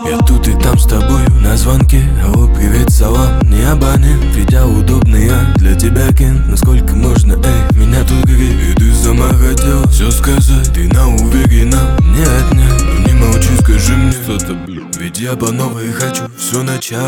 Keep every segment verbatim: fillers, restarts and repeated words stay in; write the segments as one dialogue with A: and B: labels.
A: Я тут и там с тобой на звонке. Алло, привет, салам, не абонент. Видя удобный я для тебя кент. Насколько можно, эй, меня тут греет. И ты сама хотела все сказать. Ты на уверена, не отнять. Ну не молчи, скажи мне что-то, блин. Ведь я по новой хочу все начать.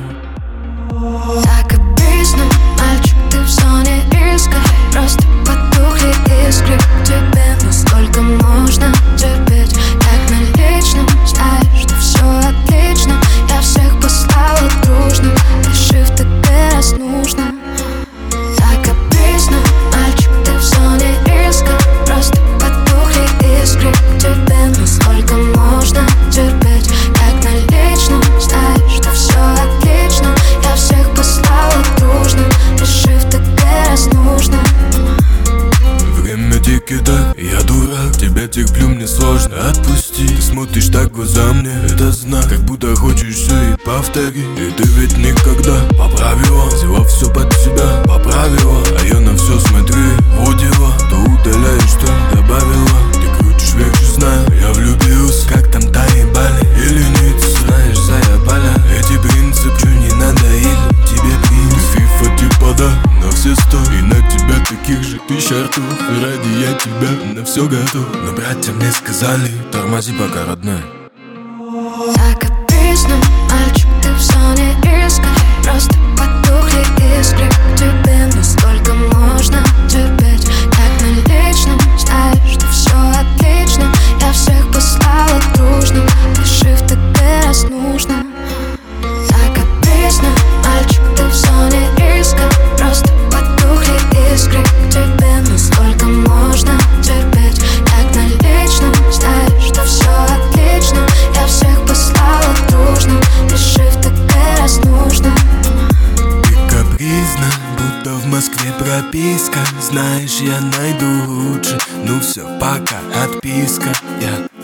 B: Так обидно, мальчик, ты в зоне риска. Просто потухли искры в тебе. Но сколько можно терпеть? Как на личном, знаешь, что все отлично. Я всех послала дружно, решив тебе раз нужно. Так обидно, мальчик, ты в зоне риска. Просто потухли искры в тебе. Но сколько можно терпеть? Как на личном, знаешь, что все отлично. Я всех послала дружно, решив тебе раз нужно.
A: Время тики-так, я дурак. Тебя терплю, мне сложно отпустить. Ты смотришь так в глаза мне, это знак. Как будто хочешь все и повтори. И ты ведь никогда поправила, взяла все под себя, поправила. А я на все смотрю, водила. То удаляешь, что добавила. Ты крутишь вверх, знаю, я влюбился. Как там Таибали или Ницца. Знаешь, заебали эти принципы, чё не надоели тебе принц. Ты фифа типа да, на все сто. И на тебя таких же тысяч ртов. И ради я тебя на все готов. Но братья мне сказали, тормози пока, родной.
B: Так обидно, мальчик, ты в зоне риска. Просто потухли искры в тебе. Но сколько можно терпеть? Как на личном, знаешь, что все отлично. Я всех послала дружно, решив тебе раз нужно. Так обидно, мальчик, ты в зоне риска. Просто потухли искры в тебе. Но сколько можно терпеть? Как на личном, знаешь, что все отлично. Я всех послала дружно, решив тебе раз нужно.
A: Ты капризна, будто в Москве прописка. Знаешь, я найду лучше. Ну все, пока, отписка. Я